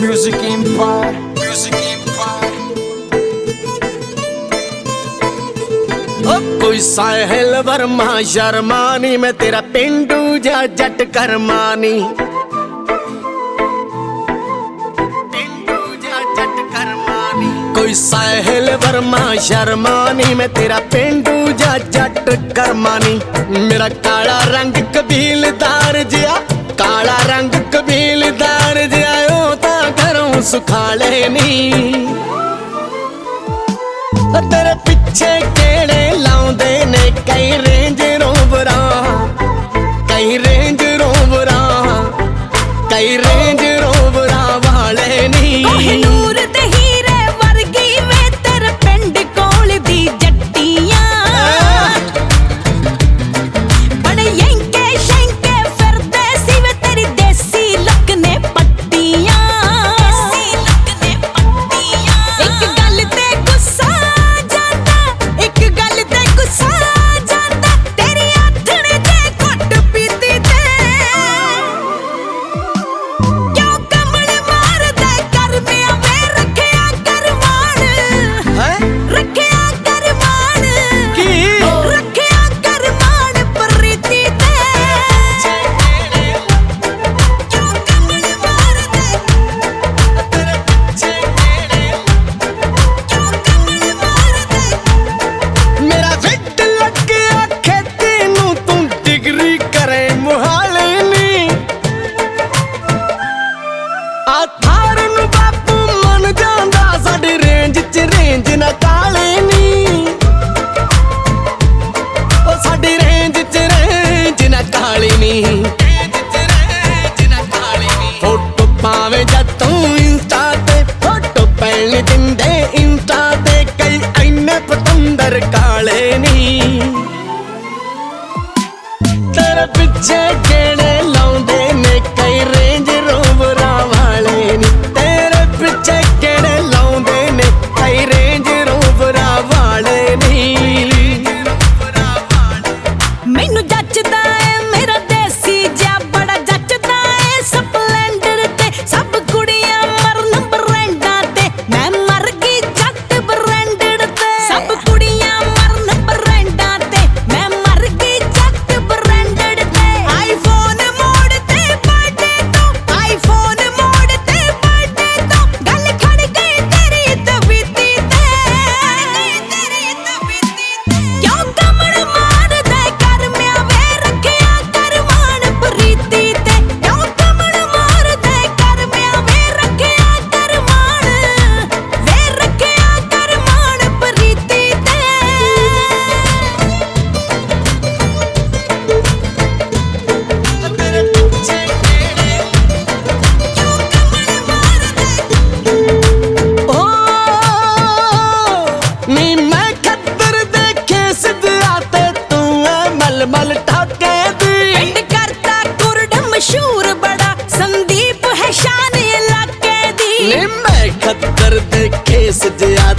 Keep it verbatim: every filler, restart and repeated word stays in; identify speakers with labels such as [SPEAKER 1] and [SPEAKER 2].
[SPEAKER 1] Music Empire, Music Empire।
[SPEAKER 2] ओ कोई साहिल वर्मा शर्मानी, मैं तेरा पिंडू जा जट करमानी। पिंडू जा जट करमानी। कोई साहिल वर्मा शर्मानी, मैं तेरा पिंडू जा जट करमानी। मेरा काला रंग कबीलदार जिया, काला रंग कबीलदार जिया, ओ तां घरों सुखाले नी। तेरे पिछे केड़े लाउंदे ने कई रेंज रोवरा, कई रेंज रोवरा, कई रेंज रोवरा वाले नी।
[SPEAKER 3] कोहिनूर ते हीरे वर्गी वे तेरे पिंड कोल दी जट्टियां, बड़े यंके शंके फिरदे सी वे तेरी देसी लुक ने पट्टियां। देसी लुक ने पट्टियां। एक गल ते गुस्सा जांदा, एक गल ते गुस्सा जांदा, तेरी आथणे ते घुट पीती ते क्यों कमल मारदे करमिया वे रखिया करमान। रखिया करमान
[SPEAKER 2] की
[SPEAKER 3] रखिया करमान प्रीति ते क्यों कमल मारदे
[SPEAKER 2] तेरे पिछे केड़े,
[SPEAKER 3] क्यों कमल मारदे।
[SPEAKER 2] मेरा फिट लगिया खेती नूं, तू डिग्री करे मुहाले नी। आ थार नूं बापू मन जांदा, साडी रेंज च रेंज ना काले नी। ओ साडी रेंज च रेंज ना काली नी। फोटो पावे जद तू इंस्टा ते, फोटो पैण दिंदे इंस्टा ते कई इन्ने पतंदर काले नी। तेरे पिछे केड़े लाउंदे ने कई रेंज रोवरा वाले नी। तेरे पिछे केड़े लाउंदे ने कई रेंज रोवरा वाले नी।
[SPEAKER 3] मैनू जचदा है मेरा देसी जिहा, बड़ा जचदा है स्पलेंडर ते। सब कुड़ियां मरन ब्रांडां ते, मैं मर गई जट ब्रांडेड ते। सब कुड़ियां मरन ब्रांडां ते, मैं मर गई जट ब्रांडेड ते। आईफोन मोड़ ते बर्थडे तो, आईफोन मोड़ ते बर्थडे तो, गल खड़ गई तेरी तबीती ते। तेरी तबीती ते क्यों कमल मारदे करमिया वे रखिया करमान प्रीति ते। क्यों कमल मारदे करमिया वे रखिया करमान, वे रखिया करमान प्रीति ते।
[SPEAKER 2] तेरे पिछे केड़े,
[SPEAKER 3] क्यों कमल मारदे।
[SPEAKER 2] ओ नी मैं खद्दर देखे सिद्धरा ते, तू है मलमल ठाके दी।
[SPEAKER 3] पिंड करता कुर्ड मशहूर बड़ा, संदीप है शान इलाके दी।
[SPEAKER 2] नी मैं खद्दर देखे सिद्धरा